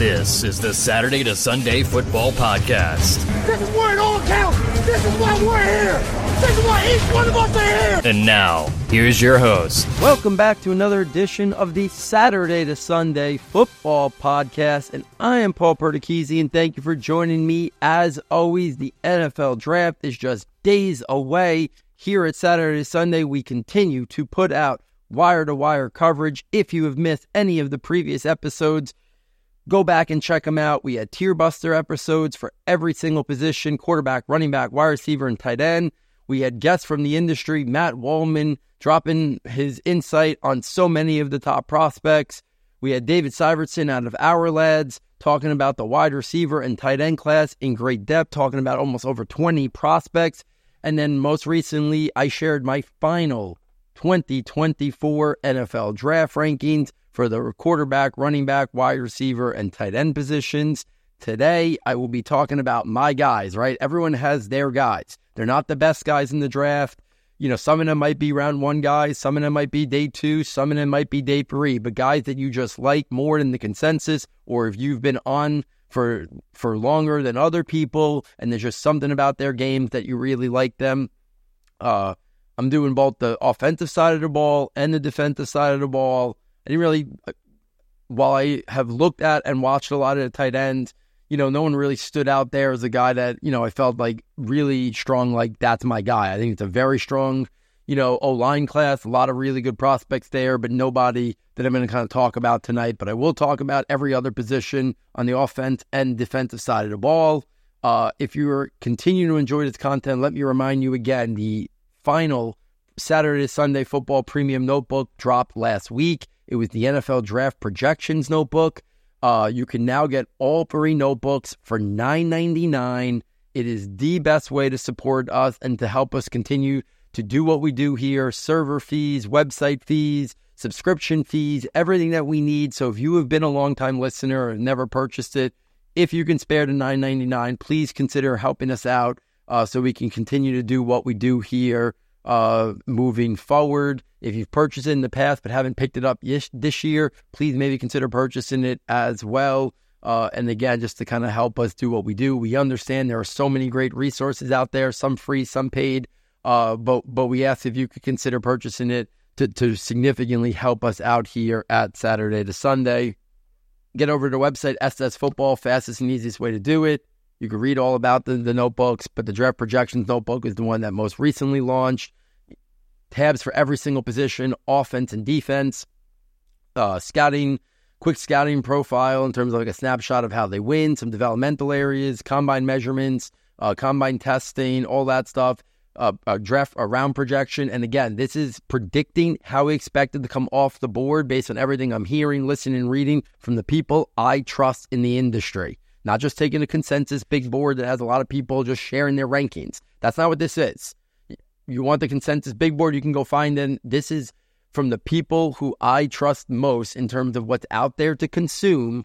This is the Saturday to Sunday Football Podcast. This is where it all counts. This is why we're here. This is why each one of us are here. And now, here's your host. Welcome back to another edition of the Saturday to Sunday Football Podcast. And I am Paul Perticchese, and thank you for joining me. As always, the NFL Draft is just days away. Here at Saturday to Sunday, we continue to put out wire-to-wire coverage. If you have missed any of the previous episodes, go back and check them out. We had tier buster episodes for every single position: quarterback, running back, wide receiver, and tight end. We had guests from the industry, Matt Wallman, dropping his insight on so many of the top prospects. We had David Syvertson out of Our Lads talking about the wide receiver and tight end class in great depth, talking about almost over 20 prospects. And then most recently, I shared my final 2024 NFL draft rankings for the quarterback, running back, wide receiver, and tight end positions. Today, I will be talking about my guys, right? Everyone has their guys. They're not the best guys in the draft. You know, some of them might be round one guys, some of them might be day two, some of them might be day three, but guys that you just like more than the consensus, or if you've been on for longer than other people, and there's just something about their games that you really like them. I'm doing both the offensive side of the ball and the defensive side of the ball. I didn't really, while I have looked at and watched a lot of the tight ends, you know, no one really stood out there as a guy that, you know, I felt like really strong, like that's my guy. I think it's a very strong, you know, O-line class, a lot of really good prospects there, but nobody that I'm going to kind of talk about tonight. But I will talk about every other position on the offense and defensive side of the ball. If you're continuing to enjoy this content, let me remind you again, the final Saturday to Sunday Football Premium Notebook dropped last week. It was the NFL Draft Projections Notebook. You can now get all three notebooks for $9.99. It is the best way to support us and to help us continue to do what we do here. Server fees, website fees, subscription fees, everything that we need. So if you have been a long-time listener and never purchased it, if you can spare the $9.99, please consider helping us out so we can continue to do what we do here moving forward. If you've purchased it in the past but haven't picked it up this year, please maybe consider purchasing it as well. And again, just to kind of help us do what we do. We understand there are so many great resources out there, some free, some paid, but we ask if you could consider purchasing it to significantly help us out here at Saturday to Sunday. Get over to the website, SS Football, fastest and easiest way to do it. You can read all about the notebooks, but the Draft Projections Notebook is the one that most recently launched. Tabs for every single position, offense and defense, scouting, quick scouting profile in terms of like a snapshot of how they win, some developmental areas, combine measurements, combine testing, all that stuff, a round projection. And again, this is predicting how we expected to come off the board based on everything I'm hearing, listening, and reading from the people I trust in the industry. Not just taking a consensus big board that has a lot of people just sharing their rankings. That's not what this is. You want the consensus big board, you can go find it. This is from the people who I trust most in terms of what's out there to consume,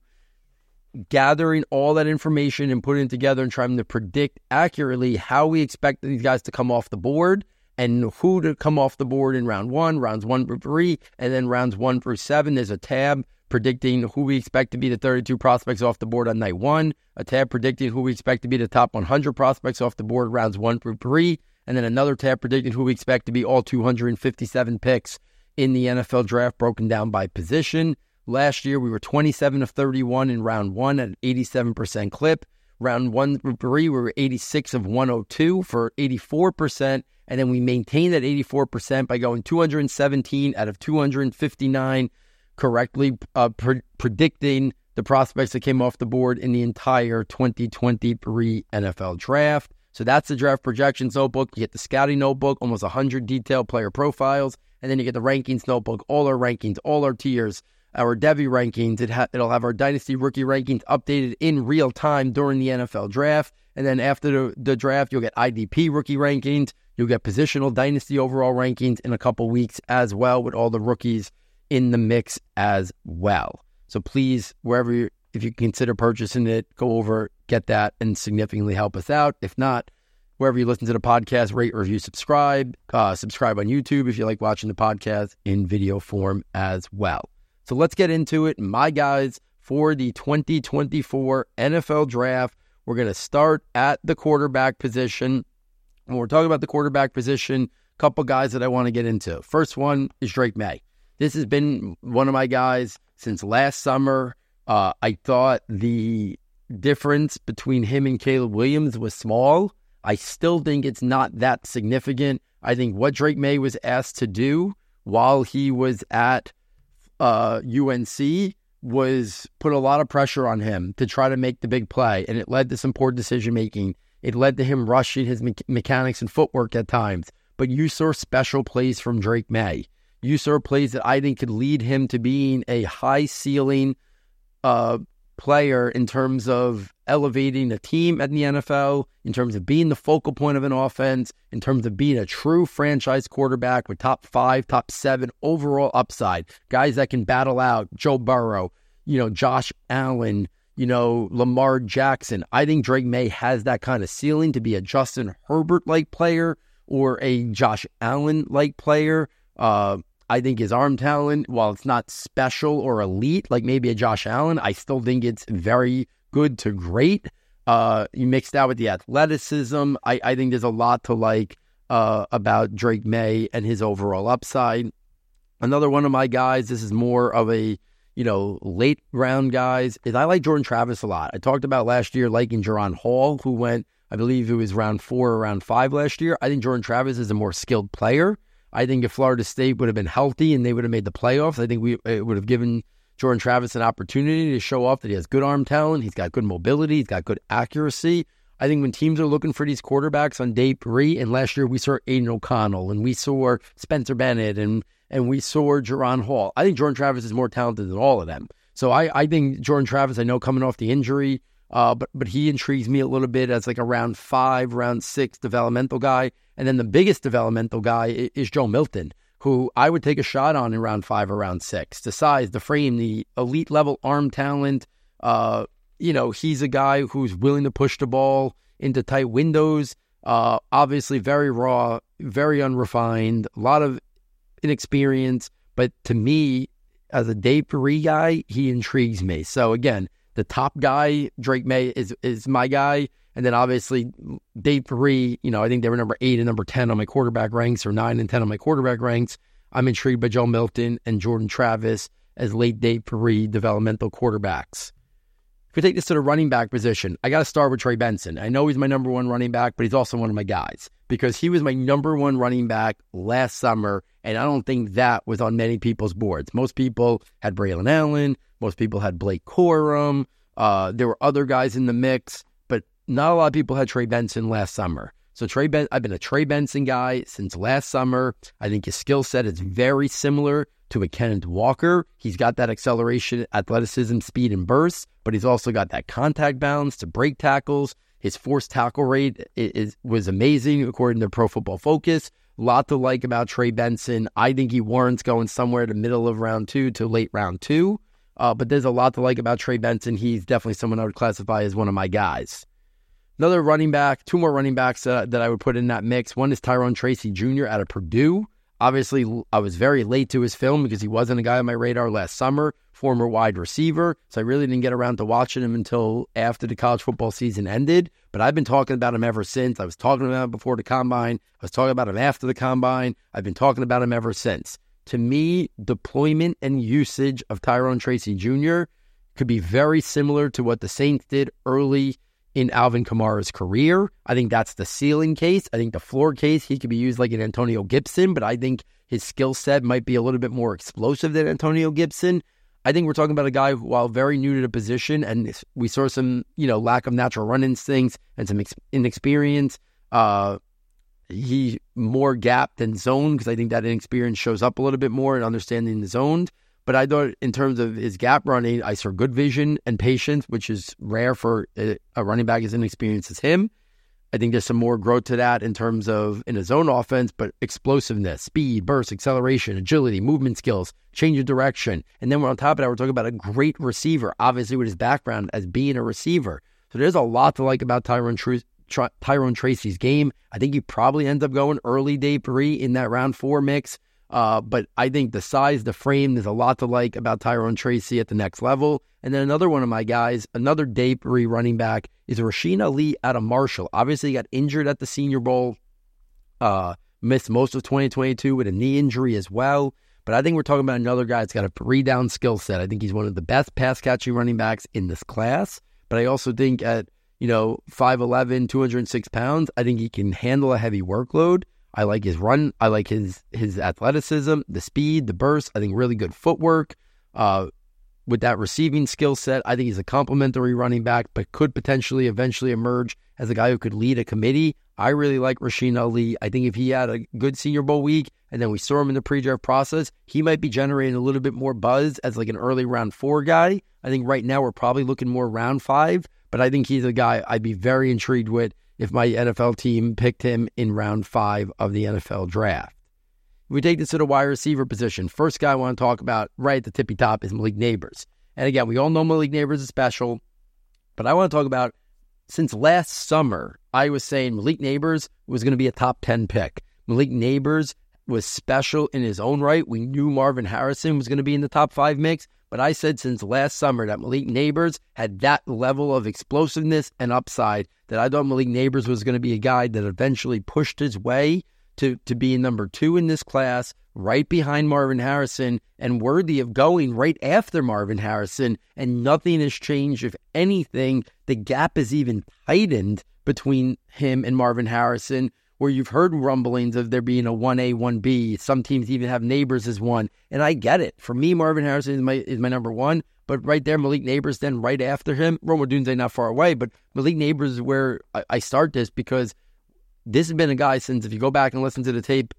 gathering all that information and putting it together and trying to predict accurately how we expect these guys to come off the board and who to come off the board in round one, rounds 1 through 3, and then rounds 1 through 7. There's a tab predicting who we expect to be the 32 prospects off the board on night 1, a tab predicting who we expect to be the top 100 prospects off the board rounds 1 through 3, and then another tab predicting who we expect to be all 257 picks in the NFL draft broken down by position. Last year, we were 27 of 31 in round 1 at an 87% clip. Round 1 through 3, we were 86 of 102 for 84%, and then we maintained that 84% by going 217 out of 259 correctly predicting the prospects that came off the board in the entire 2023 NFL draft. So that's the Draft Projections Notebook. You get the Scouting Notebook, almost 100 detailed player profiles, and then you get the Rankings Notebook, all our rankings, all our tiers, our Devy rankings. It'll have our Dynasty Rookie rankings updated in real time during the NFL draft, and then after the draft, you'll get IDP Rookie rankings. You'll get Positional Dynasty overall rankings in a couple weeks as well with all the rookies in the mix as well. So please, if you consider purchasing it, go over, get that, and significantly help us out. If not, wherever you listen to the podcast, rate, review, subscribe. Subscribe on YouTube if you like watching the podcast in video form as well. So let's get into it. My guys for the 2024 NFL Draft. We're going to start at the quarterback position. When we're talking about the quarterback position, a couple guys that I want to get into. First one is Drake Maye. This has been one of my guys since last summer. I thought the difference between him and Caleb Williams was small. I still think it's not that significant. I think what Drake Maye was asked to do while he was at UNC was put a lot of pressure on him to try to make the big play, and it led to some poor decision-making. It led to him rushing his mechanics and footwork at times. But you saw special plays from Drake Maye. You saw plays that I think could lead him to being a high-ceiling player in terms of elevating a team at the NFL, in terms of being the focal point of an offense, in terms of being a true franchise quarterback with top 5, top 7 overall upside. Guys that can battle out Joe Burrow, Josh Allen, Lamar Jackson. I think Drake Maye has that kind of ceiling to be a Justin Herbert-like player or a Josh Allen-like player. I think his arm talent, while it's not special or elite like maybe a Josh Allen, I still think it's very good to great. You mix that with the athleticism. I think there's a lot to like about Drake Maye and his overall upside. Another one of my guys, this is more of a late round guys, is I like Jordan Travis a lot. I talked about last year liking Jaron Hall, who went, I believe it was round 4 or round 5 last year. I think Jordan Travis is a more skilled player. I think if Florida State would have been healthy and they would have made the playoffs, I think it would have given Jordan Travis an opportunity to show off that he has good arm talent, he's got good mobility, he's got good accuracy. I think when teams are looking for these quarterbacks on day 3, and last year we saw Aiden O'Connell, and we saw Spencer Bennett, and we saw Jaron Hall. I think Jordan Travis is more talented than all of them. So I think Jordan Travis, I know coming off the injury, but he intrigues me a little bit as like a round 5, round 6 developmental guy. And then the biggest developmental guy is Joe Milton, who I would take a shot on in round 5 or round 6. The size, the frame, the elite level arm talent. He's a guy who's willing to push the ball into tight windows. Obviously very raw, very unrefined, a lot of inexperience. But to me, as a day 3 guy, he intrigues me. So again, the top guy, Drake Maye, is my guy. And then obviously, day 3, I think they were number 8 and number 10 on my quarterback ranks, or 9 and 10 on my quarterback ranks. I'm intrigued by Joe Milton and Jordan Travis as late day 3 developmental quarterbacks. If we take this to the running back position, I got to start with Trey Benson. I know he's my number 1 running back, but he's also one of my guys because he was my number 1 running back last summer, and I don't think that was on many people's boards. Most people had Braylon Allen. Most people had Blake Corum. There were other guys in the mix. Not a lot of people had Trey Benson last summer. So I've been a Trey Benson guy since last summer. I think his skill set is very similar to a Kenneth Walker. He's got that acceleration, athleticism, speed, and burst, but he's also got that contact balance to break tackles. His forced tackle rate was amazing according to Pro Football Focus. A lot to like about Trey Benson. I think he warrants going somewhere to middle of round 2 to late round 2. But there's a lot to like about Trey Benson. He's definitely someone I would classify as one of my guys. Another running back, 2 more running backs that I would put in that mix. One is Tyrone Tracy Jr. out of Purdue. Obviously, I was very late to his film because he wasn't a guy on my radar last summer, former wide receiver. So I really didn't get around to watching him until after the college football season ended. But I've been talking about him ever since. I was talking about him before the combine. I was talking about him after the combine. I've been talking about him ever since. To me, deployment and usage of Tyrone Tracy Jr. could be very similar to what the Saints did early in Alvin Kamara's career. I think that's the ceiling case. I think the floor case, he could be used like an Antonio Gibson, but I think his skill set might be a little bit more explosive than Antonio Gibson. I think we're talking about a guy who, while very new to the position, and we saw some, lack of natural run instincts and some inexperience. He more gap than zone, because I think that inexperience shows up a little bit more in understanding the zoned. But I thought in terms of his gap running, I saw good vision and patience, which is rare for a running back as inexperienced as him. I think there's some more growth to that in terms of in a zone offense, but explosiveness, speed, burst, acceleration, agility, movement skills, change of direction. And then we're on top of that, we're talking about a great receiver, obviously with his background as being a receiver. So there's a lot to like about Tyrone Tracy's game. I think he probably ends up going early day 3 in that round 4 mix. But I think the size, the frame, there's a lot to like about Tyrone Tracy at the next level. And then another one of my guys, another Day 3 running back, is Rasheen Ali out of Marshall. Obviously, he got injured at the Senior Bowl, missed most of 2022 with a knee injury as well. But I think we're talking about another guy that's got a 3-down skill set. I think he's one of the best pass-catching running backs in this class. But I also think at, 5'11", 206 pounds, I think he can handle a heavy workload. I like his run. I like his athleticism, the speed, the burst. I think really good footwork. With that receiving skill set, I think he's a complimentary running back, but could potentially eventually emerge as a guy who could lead a committee. I really like Rasheen Ali. I think if he had a good Senior Bowl week and then we saw him in the pre-draft process, he might be generating a little bit more buzz as like an early round 4 guy. I think right now we're probably looking more round 5, but I think he's a guy I'd be very intrigued with if my NFL team picked him in round 5 of the NFL draft. If we take this to the wide receiver position, first guy I want to talk about right at the tippy top is Malik Nabers. And again, we all know Malik Nabers is special, but I want to talk about since last summer, I was saying Malik Nabers was going to be a top 10 pick. Malik Nabers was special in his own right. We knew Marvin Harrison was going to be in the top 5 mix, but I said since last summer that Malik Nabers had that level of explosiveness and upside that I thought Malik Nabers was going to be a guy that eventually pushed his way to be number 2 in this class, right behind Marvin Harrison, and worthy of going right after Marvin Harrison, and nothing has changed. If anything, the gap is even tightened between him and Marvin Harrison, where you've heard rumblings of there being a 1A, 1B. Some teams even have Nabers as 1, and I get it. For me, Marvin Harrison is my number 1, but right there, Malik Nabers then right after him. Rome Odunze not far away, but Malik Nabers is where I start this because this has been a guy since, if you go back and listen to the tape,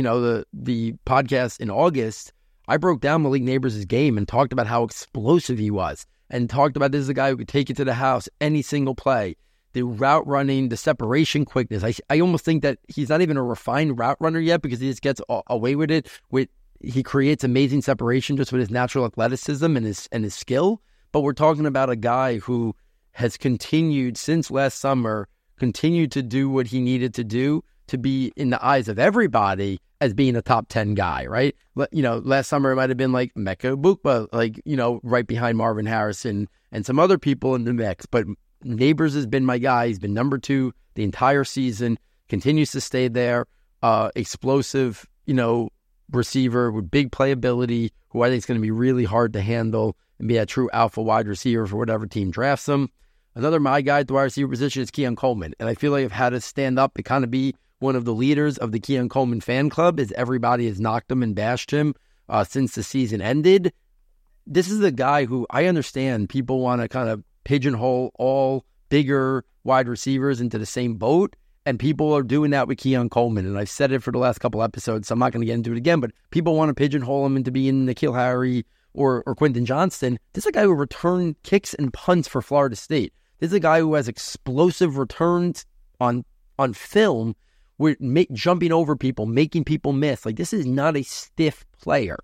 the podcast in August, I broke down Malik Nabers' game and talked about how explosive he was and talked about this is a guy who could take it to the house any single play. The route running, the separation quickness. I almost think that he's not even a refined route runner yet because he just gets away with it. He creates amazing separation just with his natural athleticism and his skill. But we're talking about a guy who has continued since last summer, continued to do what he needed to do to be in the eyes of everybody as being a top 10 guy, right? Last summer it might have been like Mecca Bukba, right behind Marvin Harrison and some other people in the mix. But Nabers has been my guy. He's been number 2 the entire season, continues to stay there. Explosive, receiver with big playability, who I think is going to be really hard to handle and be a true alpha wide receiver for whatever team drafts him. Another my guy at the wide receiver position is Keon Coleman. And I feel like I've had to stand up to kind of be one of the leaders of the Keon Coleman fan club as everybody has knocked him and bashed him since the season ended. This is a guy who I understand people want to kind of pigeonhole all bigger wide receivers into the same boat. And people are doing that with Keon Coleman. And I've said it for the last couple episodes, so I'm not going to get into it again. But people want to pigeonhole him into being N'Keal Harry or Quentin Johnston. This is a guy who returned kicks and punts for Florida State. This is a guy who has explosive returns on film with jumping over people, making people miss. Like, this is not a stiff player.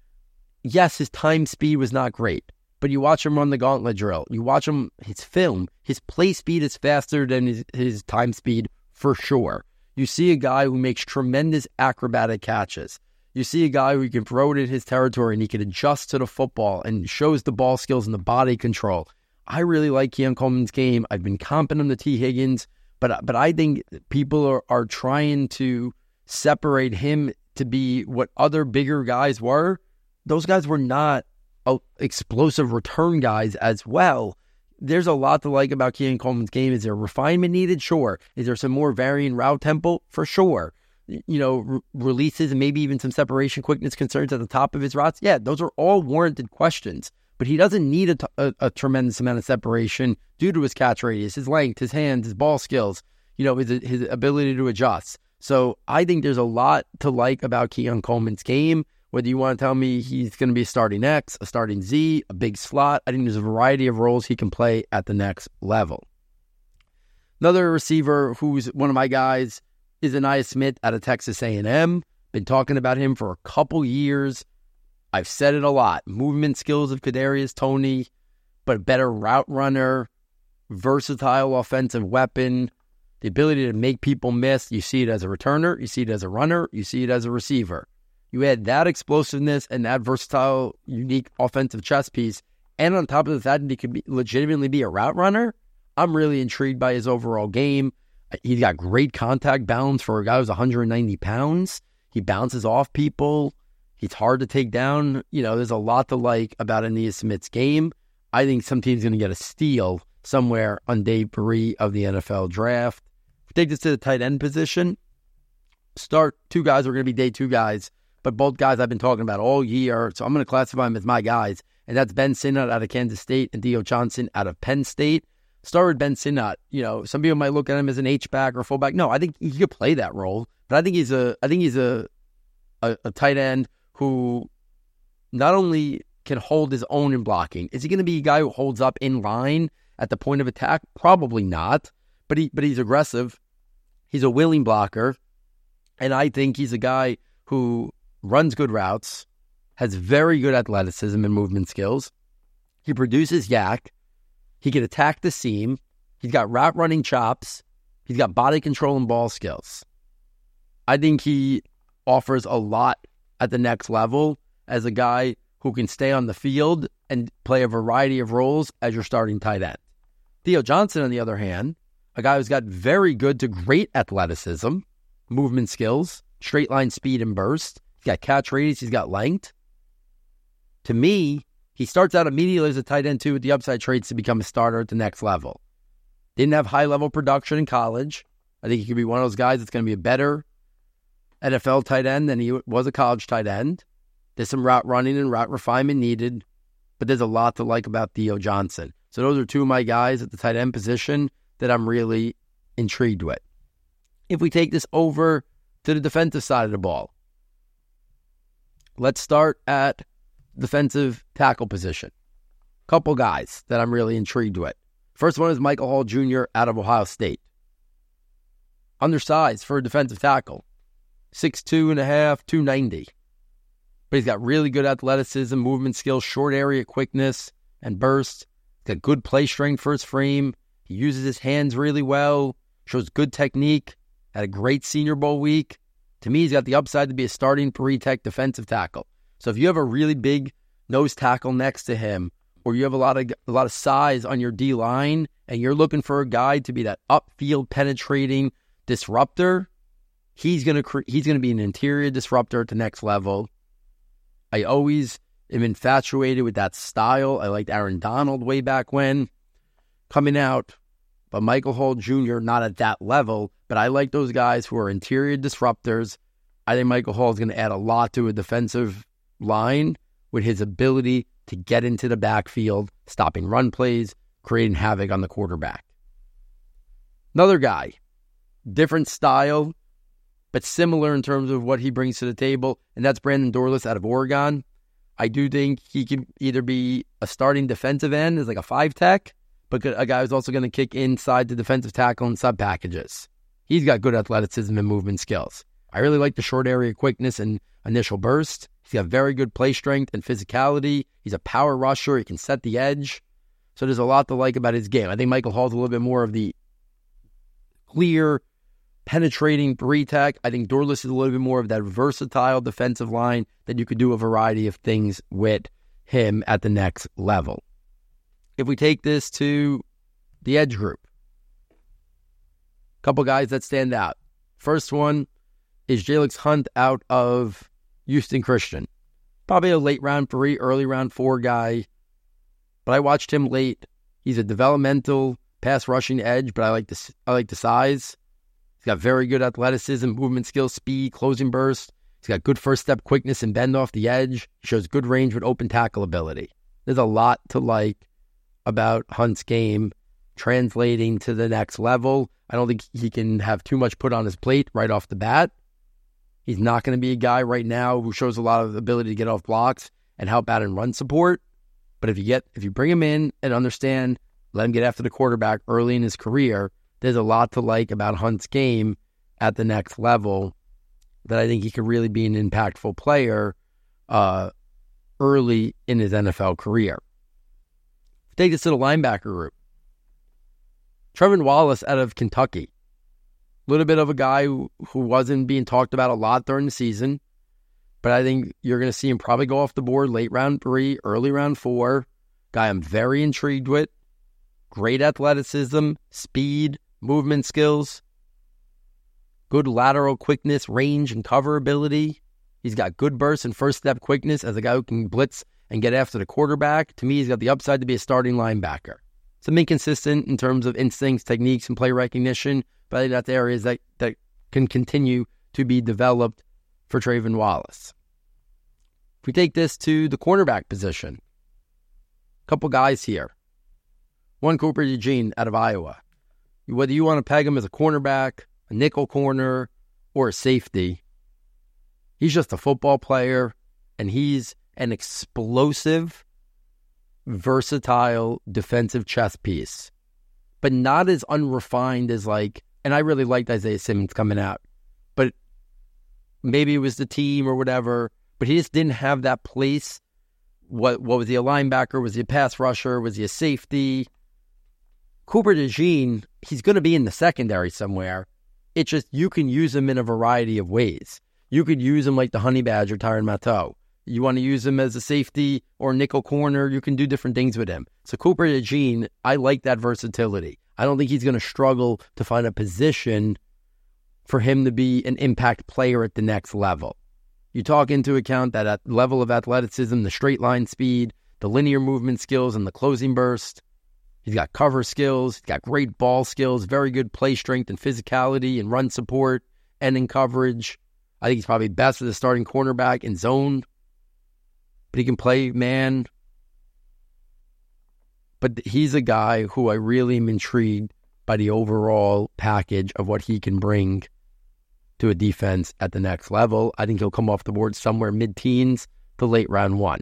Yes, his time speed was not great, but you watch him run the gauntlet drill. You watch his film, his play speed is faster than his time speed for sure. You see a guy who makes tremendous acrobatic catches. You see a guy who can throw it in his territory and he can adjust to the football and shows the ball skills and the body control. I really like Keon Coleman's game. I've been comping him to T. Higgins, but I think people are trying to separate him to be what other bigger guys were. Those guys were not explosive return guys as well. There's a lot to like about Keon Coleman's game. Is there refinement needed? Sure. Is there some more varying route tempo? For sure. Releases and maybe even some separation quickness concerns at the top of his routes? Yeah, those are all warranted questions. But he doesn't need a tremendous amount of separation due to his catch radius, his length, his hands, his ball skills, his ability to adjust. So I think there's a lot to like about Keon Coleman's game. Whether you want to tell me he's going to be a starting X, a starting Z, a big slot, I think there's a variety of roles he can play at the next level. Another receiver who's one of my guys is Ainias Smith out of Texas A&M. Been talking about him for a couple years. I've said it a lot. Movement skills of Kadarius Toney, but better route runner, versatile offensive weapon, the ability to make people miss. You see it as a returner, you see it as a runner, you see it as a receiver. You add that explosiveness and that versatile, unique offensive chess piece, and on top of that, he could legitimately be a route runner. I'm really intrigued by his overall game. He's got great contact balance for a guy who's 190 pounds. He bounces off people. He's hard to take down. There's a lot to like about Ainias Smith's game. I think some team's going to get a steal somewhere on day 3 of the NFL draft. If we take this to the tight end position, start 2 guys who are going to be day 2 guys, but both guys I've been talking about all year, so I'm going to classify them as my guys, and that's Ben Sinnott out of Kansas State and Theo Johnson out of Penn State. Start with Ben Sinnott. Some people might look at him as an H-back or fullback. No, I think he could play that role, but I think he's a tight end who not only can hold his own in blocking. Is he going to be a guy who holds up in line at the point of attack? Probably not, but he's aggressive. He's a willing blocker, and I think he's a guy who runs good routes, has very good athleticism and movement skills. He produces yak. He can attack the seam. He's got route running chops. He's got body control and ball skills. I think he offers a lot at the next level as a guy who can stay on the field and play a variety of roles as your starting tight end. Theo Johnson, on the other hand, a guy who's got very good to great athleticism, movement skills, straight line speed and burst. He's got catch radius. He's got length. To me, he starts out immediately as a tight end too with the upside traits to become a starter at the next level. Didn't have high-level production in college. I think he could be one of those guys that's going to be a better NFL tight end than he was a college tight end. There's some route running and route refinement needed, but there's a lot to like about Theo Johnson. So those are 2 of my guys at the tight end position that I'm really intrigued with. If we take this over to the defensive side of the ball, let's start at defensive tackle position. Couple guys that I'm really intrigued with. First one is Michael Hall Jr. out of Ohio State. Undersized for a defensive tackle. 6'2.5", 290. But he's got really good athleticism, movement skills, short area quickness, and burst. He's got good play strength for his frame. He uses his hands really well, shows good technique, had a great Senior Bowl week. To me, he's got the upside to be a starting three-tech defensive tackle. So if you have a really big nose tackle next to him, or you have a lot of size on your D-line, and you're looking for a guy to be that upfield penetrating disruptor, he's going to be an interior disruptor at the next level. I always am infatuated with that style. I liked Aaron Donald way back when coming out, but Michael Hall Jr. not at that level, but I like those guys who are interior disruptors. I think Michael Hall is going to add a lot to a defensive line with his ability to get into the backfield, stopping run plays, creating havoc on the quarterback. Another guy, different style, but similar in terms of what he brings to the table, and that's Brandon Dorlus out of Oregon. I do think he can either be a starting defensive end as like a 5-tech, but a guy who's also going to kick inside the defensive tackle and sub packages. He's got good athleticism and movement skills. I really like the short area quickness and initial burst. He's got very good play strength and physicality. He's a power rusher. He can set the edge. So there's a lot to like about his game. I think Michael Hall's a little bit more of the clear, penetrating three-tech. I think Dorlus is a little bit more of that versatile defensive line that you could do a variety of things with him at the next level. If we take this to the edge group, a couple guys that stand out. First one is Jalix Hunt out of Houston Christian. Probably a late round 3, early round 4 guy, but I watched him late. He's a developmental pass rushing edge, but I like the size. He's got very good athleticism, movement skills, speed, closing burst. He's got good first step quickness and bend off the edge. He shows good range with open tackle ability. There's a lot to like about Hunt's game translating to the next level. I don't think he can have too much put on his plate right off the bat. He's not going to be a guy right now who shows a lot of ability to get off blocks and help out in run support. But if you bring him in and understand, let him get after the quarterback early in his career, there's a lot to like about Hunt's game at the next level that I think he could really be an impactful player early in his NFL career. Take this to the linebacker group. Trevin Wallace out of Kentucky. A little bit of a guy who wasn't being talked about a lot during the season. but I think you're going to see him probably go off the board late round 3, early round 4. Guy I'm very intrigued with. Great athleticism, speed, movement skills, good lateral quickness, range, and cover ability. He's got good burst and first step quickness as a guy who can blitz and get after the quarterback. To me, he's got the upside to be a starting linebacker. Some inconsistent in terms of instincts, techniques, and play recognition, but I think that's areas that can continue to be developed for Trayvon Wallace. If we take this to the cornerback position, a couple guys here. One, Cooper DeJean out of Iowa. Whether you want to peg him as a cornerback, a nickel corner, or a safety, he's just a football player, and he's an explosive, versatile defensive chess piece, but not as unrefined as and I really liked Isaiah Simmons coming out, but maybe it was the team or whatever, but he just didn't have that place. What was he, a linebacker? Was he a pass rusher? Was he a safety? Cooper DeJean, he's going to be in the secondary somewhere. It's just you can use him in a variety of ways. You could use him like the Honey Badger, Tyrann Mathieu. You want to use him as a safety or nickel corner, you can do different things with him. So Cooper DeJean, I like that versatility. I don't think he's going to struggle to find a position for him to be an impact player at the next level. You talk into account that at level of athleticism, the straight line speed, the linear movement skills, and the closing burst. He's got cover skills. He's got great ball skills, very good play strength and physicality and run support and in coverage. I think he's probably best as a starting cornerback in zone, but he can play man. But he's a guy who I really am intrigued by the overall package of what he can bring to a defense at the next level. I think he'll come off the board somewhere mid-teens to late round 1.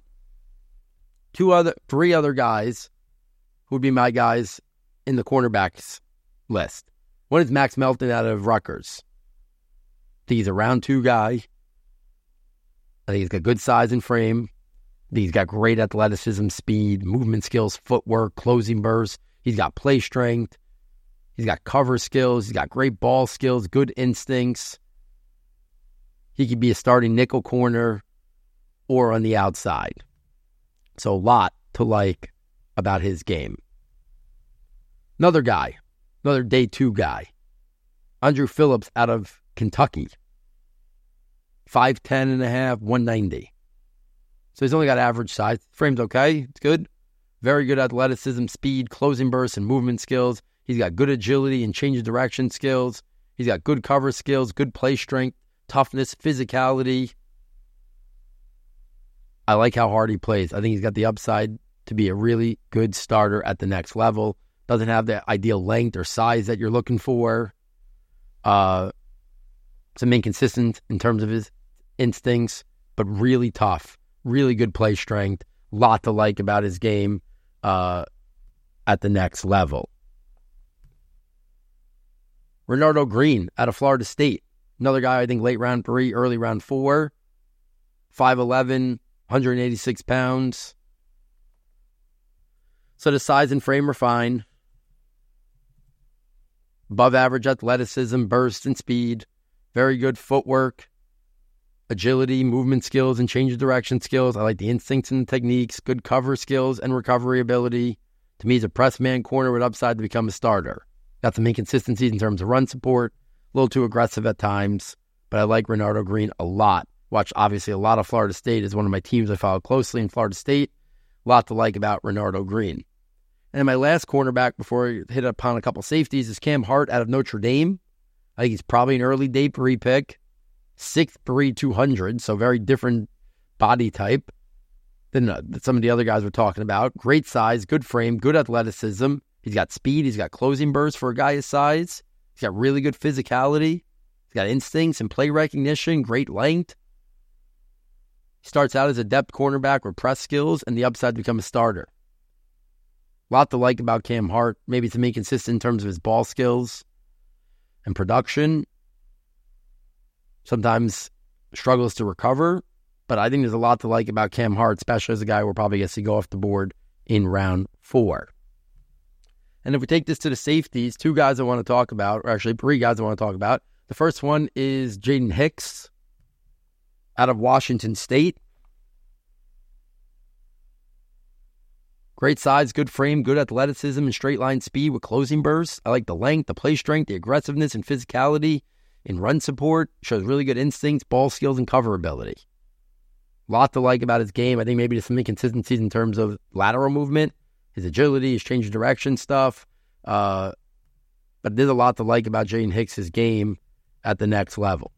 3 other guys who would be my guys in the cornerbacks list. One is Max Melton out of Rutgers. I think he's a round 2 guy. I think he's got good size and frame. I think he's got great athleticism, speed, movement skills, footwork, closing burst. He's got play strength. He's got cover skills. He's got great ball skills, good instincts. He could be a starting nickel corner or on the outside. So a lot to like about his game. Another guy, another day 2 guy, Andrew Phillips out of Kentucky. 5'10 and a half, 190. So he's only got average size. Frame's okay. It's good. Very good athleticism, speed, closing bursts, and movement skills. He's got good agility and change of direction skills. He's got good cover skills, good play strength, toughness, physicality. I like how hard he plays. I think he's got the upside to be a really good starter at the next level. Doesn't have the ideal length or size that you're looking for. Some inconsistent in terms of his instincts, but really tough. Really good play strength. Lot to like about his game at the next level. Renardo Green out of Florida State. Another guy I think late round 3, early round 4. 5'11", 186 pounds. So the size and frame are fine. Above average athleticism, burst, and speed. Very good footwork, agility, movement skills, and change of direction skills. I like the instincts and the techniques, good cover skills and recovery ability. To me, he's a press man corner with upside to become a starter. Got some inconsistencies in terms of run support, a little too aggressive at times, but I like Renardo Green a lot. Watch, obviously, a lot of Florida State is one of my teams I follow closely in Florida State. A lot to like about Renardo Green. And my last cornerback before I hit upon a couple safeties is Cam Hart out of Notre Dame. I think he's probably an early day 3 pick. 6'3", 200, so very different body type than some of the other guys we're talking about. Great size, good frame, good athleticism. He's got speed. He's got closing bursts for a guy his size. He's got really good physicality. He's got instincts and play recognition, great length. He starts out as a depth cornerback with press skills and the upside to become a starter. A lot to like about Cam Hart. Maybe some inconsistent in terms of his ball skills and production. Sometimes struggles to recover, but I think there's a lot to like about Cam Hart, especially as a guy we're probably going to see go off the board in round 4. And if we take this to the safeties, 2 guys I want to talk about, or actually 3 guys I want to talk about. The first one is Jaden Hicks out of Washington State. Great size, good frame, good athleticism, and straight line speed with closing bursts. I like the length, the play strength, the aggressiveness, and physicality in run support. Shows really good instincts, ball skills, and cover ability. Lot to like about his game. I think maybe there's some inconsistencies in terms of lateral movement, his agility, his change of direction stuff. But there's a lot to like about Jaden Hicks' game at the next level.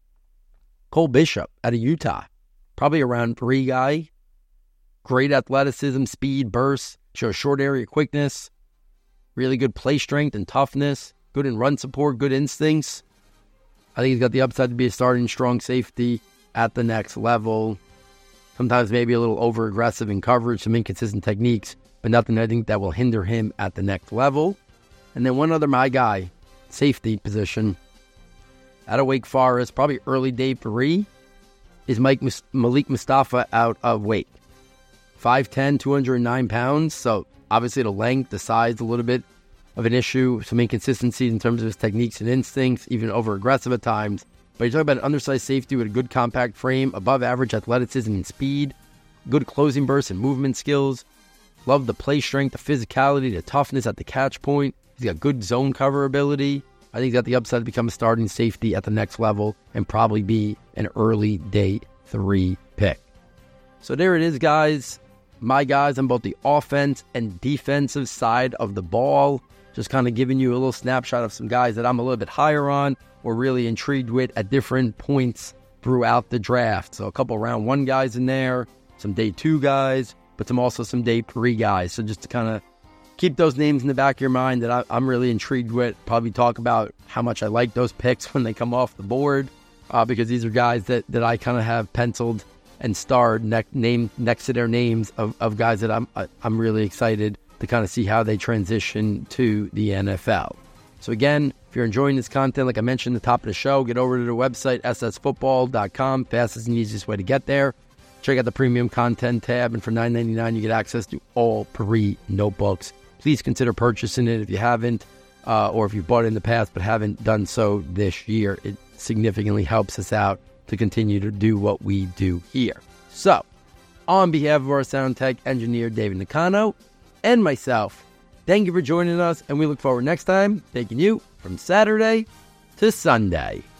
Cole Bishop out of Utah. Probably a round 3 guy. Great athleticism, speed, burst. Shows short area quickness. Really good play strength and toughness. Good in run support, good instincts. I think he's got the upside to be a starting strong safety at the next level. Sometimes maybe a little over-aggressive in coverage, some inconsistent techniques, but nothing I think that will hinder him at the next level. And then one other my guy, safety position, out of Wake Forest, probably early day 3, is Malik Mustafa out of Wake. 5'10", 209 pounds, so obviously the length, the size, a little bit of an issue, some inconsistencies in terms of his techniques and instincts, even over-aggressive at times. But you're talking about an undersized safety with a good compact frame, above average athleticism and speed, good closing bursts and movement skills. Love the play strength, the physicality, the toughness at the catch point. He's got good zone cover ability. I think he's got the upside to become a starting safety at the next level and probably be an early day 3 pick. So there it is, guys. My guys on both the offense and defensive side of the ball. Just kind of giving you a little snapshot of some guys that I'm a little bit higher on or really intrigued with at different points throughout the draft. So a couple round 1 guys in there, some day 2 guys, but some day 3 guys. So just to kind of keep those names in the back of your mind that I'm really intrigued with. Probably talk about how much I like those picks when they come off the board because these are guys that I kind of have penciled and starred next to their names of guys that I'm really excited to kind of see how they transition to the NFL. So again, if you're enjoying this content, like I mentioned at the top of the show, get over to the website, ssfootball.com, fastest and easiest way to get there. Check out the premium content tab, and for $9.99, you get access to all 3 notebooks. Please consider purchasing it if you haven't, or if you've bought it in the past but haven't done so this year. It significantly helps us out to continue to do what we do here. So, on behalf of our sound tech engineer, David Nakano, and myself, thank you for joining us, and we look forward next time taking you from Saturday to Sunday.